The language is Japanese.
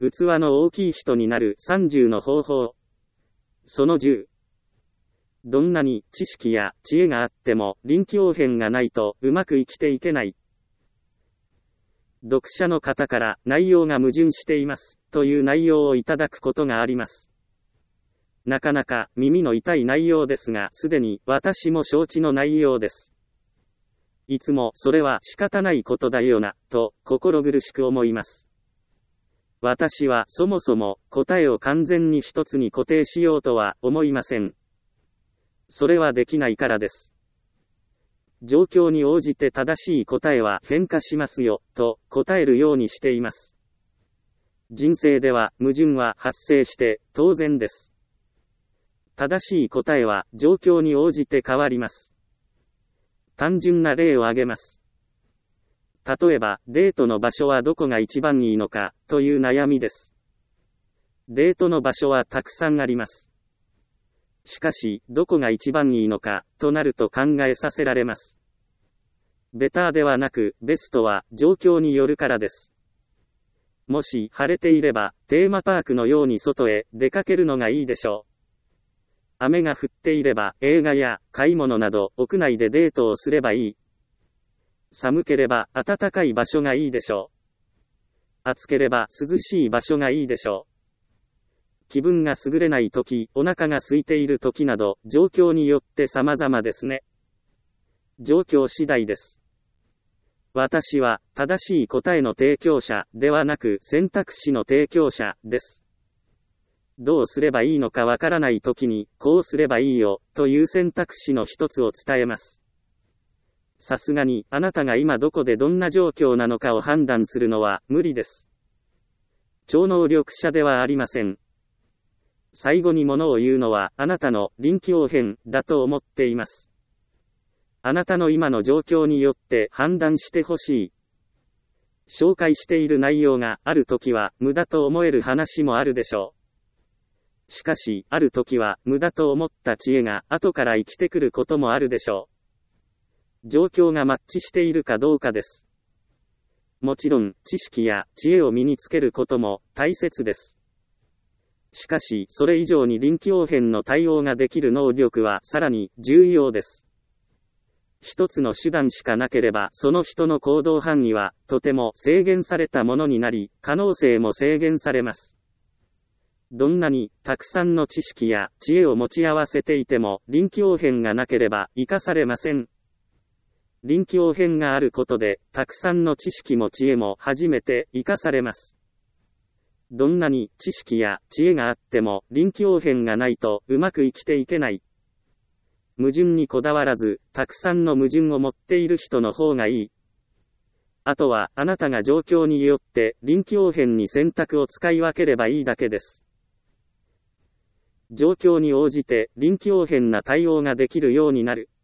器の大きい人になる30の方法。その10。どんなに知識や知恵があっても臨機応変がないとうまく生きていけない。読者の方から内容が矛盾していますという内容をいただくことがあります。なかなか耳の痛い内容ですが、すでに私も承知の内容です。いつもそれは仕方ないことだよなと心苦しく思います。私はそもそも答えを完全に一つに固定しようとは思いません。それはできないからです。状況に応じて正しい答えは変化しますよ、と答えるようにしています。人生では矛盾は発生して当然です。正しい答えは状況に応じて変わります。単純な例を挙げます。例えば、デートの場所はどこが一番いいのか、という悩みです。デートの場所はたくさんあります。しかし、どこが一番いいのか、となると考えさせられます。ベターではなく、ベストは状況によるからです。もし晴れていれば、テーマパークのように外へ出かけるのがいいでしょう。雨が降っていれば、映画や買い物など屋内でデートをすればいい。寒ければ暖かい場所がいいでしょう。暑ければ涼しい場所がいいでしょう。気分が優れないとき、お腹が空いているときなど、状況によって様々ですね。状況次第です。私は、正しい答えの提供者ではなく、選択肢の提供者です。どうすればいいのかわからないときに、こうすればいいよ、という選択肢の一つを伝えます。さすがに、あなたが今どこでどんな状況なのかを判断するのは、無理です。超能力者ではありません。最後にものを言うのはあなたの臨機応変だと思っています。あなたの今の状況によって判断してほしい。紹介している内容があるときは無駄と思える話もあるでしょう。しかし、あるときは無駄と思った知恵が後から生きてくることもあるでしょう。状況がマッチしているかどうかです。もちろん、知識や知恵を身につけることも大切です。しかし、それ以上に臨機応変の対応ができる能力はさらに重要です。一つの手段しかなければ、その人の行動範囲はとても制限されたものになり、可能性も制限されます。どんなにたくさんの知識や知恵を持ち合わせていても、臨機応変がなければ生かされません。臨機応変があることで、たくさんの知識も知恵も初めて生かされます。どんなに知識や知恵があっても臨機応変がないとうまく生きていけない。矛盾にこだわらず、たくさんの矛盾を持っている人の方がいい。あとはあなたが状況によって臨機応変に選択を使い分ければいいだけです。状況に応じて臨機応変な対応ができるようになる。